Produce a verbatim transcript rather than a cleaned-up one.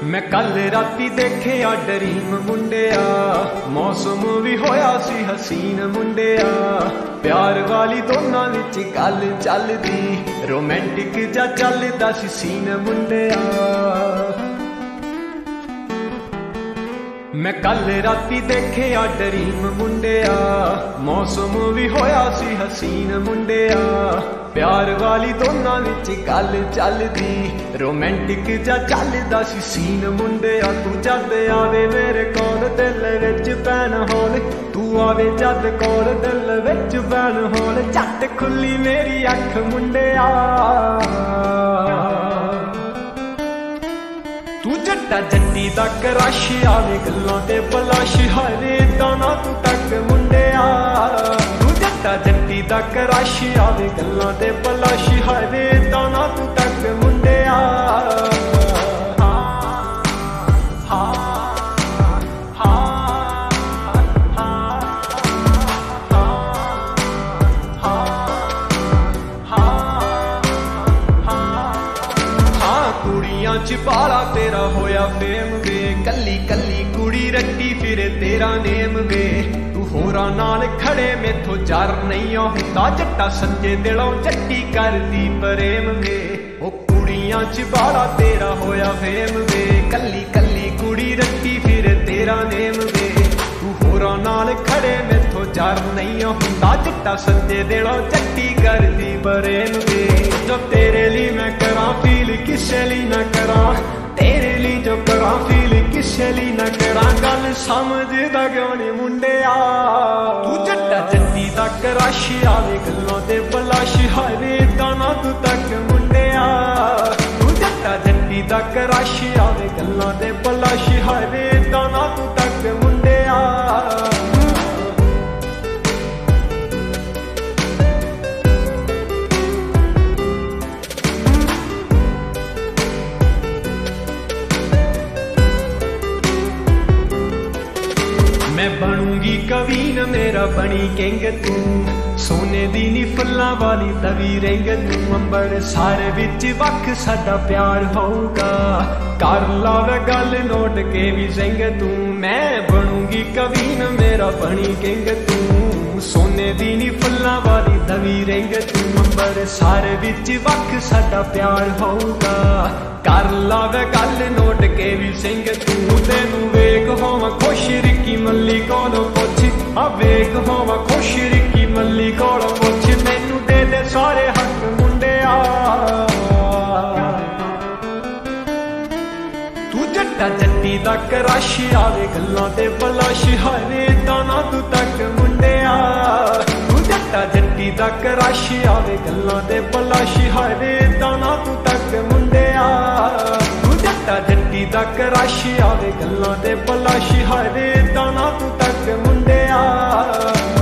मैं कल राती देखिया डरीम मुंडिया, मौसम भी होया सी हसीन मुंडिया। प्यार वाली दोनों विच गल चलदी, रोमांटिक जा चलदा सी सीन मुंडिया। मैं कल राती देखिया डरीम मुंडिया, मौसम भी होया सी हसीन मुंडिया। प्यार वाली दोनों विच गल चलदी, रोमांटिक जा चलदा सी सीन मुंडिया। तू जद आवे मेरे कोल दिल विच पैन होल, तू आवे जद कोल दिल विच पैन होल। झट खुली मेरी अख मुंडिया, तू जट्टा जट्टी दा क्रश आवे गल्लां ते बलाश। हारे दाना तू तक मुंडिया, तू जट्टा जट्टी दा क्रश आवे गल्लां ते बलाश। हारे दाना तू तक मुंडिया। च बाला तेरा होया फेम वे, कली कली कुड़ी रट्टी फिरे तेरा नेम वे। तू होरा नाल खड़े मेथों जर नहीं होंदा, जट्टा सच्चे दिलों जट्टी करदी प्रेम वे। ओ कुड़ियां च बाला तेरा होया फेम वे, कली कली कुड़ी रट्टी फिरे तेरा नेम वे। तू होरा नाल खड़े मेथों जर नहीं होंदा, जट्टा सच्चे दिलों जट्टी करदी प्रेम वे। जो तेरे लिए मैं करा फील किसे लिए ना करा, तेरे लिए जो करा फील किसे लिए ना करा। गल समझदा क्यों नहीं मुंडिया, तू जट्टा जट्टी दा क्रश आवे गल्लां ते बलाश। हारे दाना तू तक मुंडिया, तू जट्टा जट्टी दा क्रश आवे गल्लां ते बलाश। हारे दाना तू तक मुंडिया। मैं बनूंगी कवीन मेरा बनी किंग तू, सोने दी नी फुल्लां वाली तवी रिंग तू। अंबर सारे विच वख साडा प्यार होऊगा, कर लावे गल नोट के भी सिंग तू। मैं बनूंगी कवीन मेरा बनी किंग तू, सोने दी नी फुल्लां वाली तवी रिंग तू। अंबर सारे विच वख साडा प्यार होऊगा, कर लावे गल नोट के भी सिंग तू। तेनू वेख होवां खुश रिक्की मल्ली कोलों पुछ, आ वेख होवां खुश रिक्की मल्ली कोलों पुछ। मैनू दे दे सारे हक मुंडिया, तू जट्टा जट्टी दा क्रश आवे गल्लां ते बलाश। हारे दाना तू तक मुंडिया, तू जट्टा जट्टी दा क्रश आवे गल्लां ते बलाश। हारे दाना तू तक मुंडिया, तू जट्टा जट्टी दा क्रश आवे गल्लां ते बलाश। हारे दाना तू तक मुंडिया।